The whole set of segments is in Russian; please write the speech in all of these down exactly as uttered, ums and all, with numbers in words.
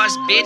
Boss Beat.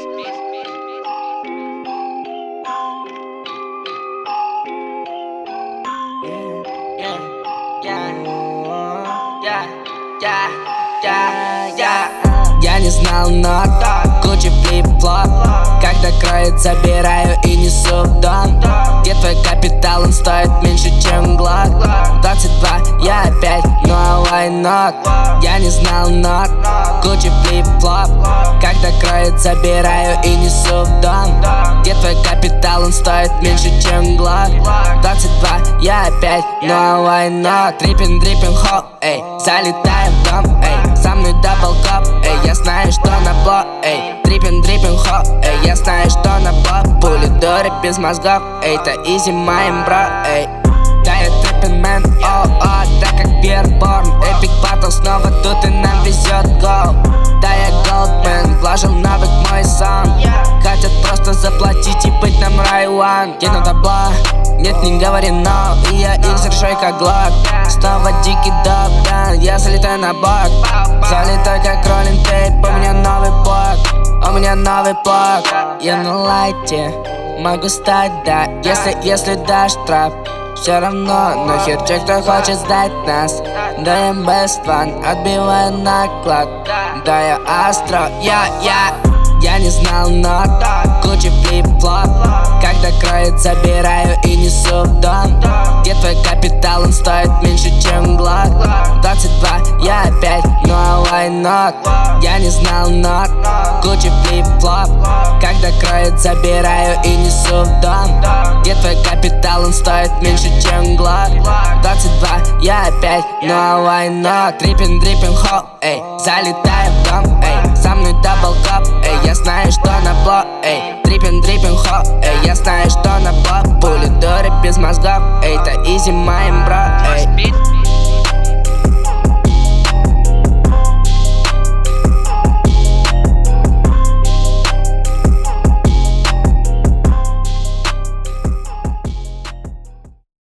Я не знал нот, куча флип-флоп. Когда кроет, забираю и несу в дом. Где твой капитал, он стоит меньше, чем глок. Двадцать два, я опять, ну а why not? Я не знал нот, куча флип-флоп. Когда кроет, забираю и несу в дом. Где твой капитал, он стоит меньше, чем глок. Двадцать два, я опять, ну а why not? Триппин, дриппин, хоп, эй, залетаем в дом, эй. Со мной дабл коп, эй, я знаю, что на блок, эй. Триппин, дриппин, хоп, эй, я знаю, что на блок. Пули, дуры без мозгов, эй, это изи моим бро, эй. Да, я триппин мэн, о, о, так как Бирборн. Эпик батл снова тут и нам везет гол. Да, я голдмен, вложил навык в мой сон. Хотят просто заплатить и быть нам райван. Кину табла, нет, не говори но. И я их заряжаю как глок. Снова дикий доп, да, я залетаю на бок. Залетаю как роллинг тейп, у меня новый блок. У меня новый блок. Я на лайте, могу стать, да, если, если дашь трап. Все равно, нахер те, кто хочет сдать нас. Да, я best one, отбиваю наклад. Да, я астро, я, я Я не знал нот, куча флип-флоп. Когда кроет, забираю и несу в дом. Где твой капитал, он стоит меньше, чем глок. Двадцать два, я опять, ну а why not? Я не знал нот, куча флип-флоп. Когда кроет, забираю и несу в дом. Где твой капитал, он стоит меньше, чем глок. Двадцать два, я опять, ну а why not? Триппин, дриппин, хоп, эй, залетаю в дом, эй. Со мной дабл коп, эй, я знаю, что на блок, эй. Триппин, дриппин, хоп, эй, я знаю, что на блок. Пули, дуры без мозгов, эй, это изи моим